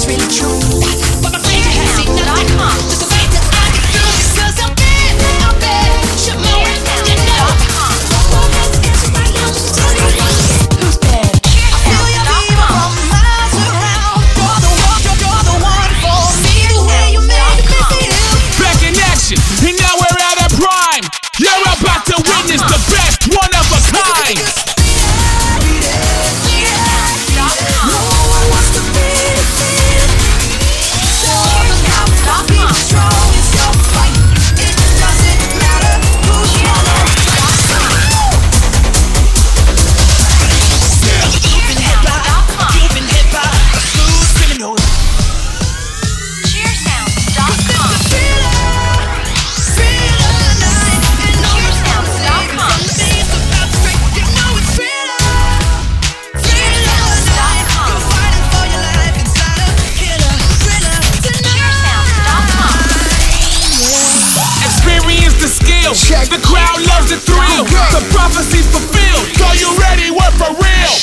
it's really true. But my friends have seen nothing. Just the way that I can feel. Cause I'm bad, should know it, you know. Who's bad? I feel your beat from miles around. You're the one for me, the way you make me feel. Back in action, and now we're at a prime. You're about to witness the best, one of a kind. No one wants to be defeated. So stop being strong, it's your fight. It doesn't matter who's wrong. Keeping hip-hop, smooth criminal. Cheersounds.com. Experience the skill. The crowd loves the thrill. The prophecy's fulfilled. So you ready? We're for real.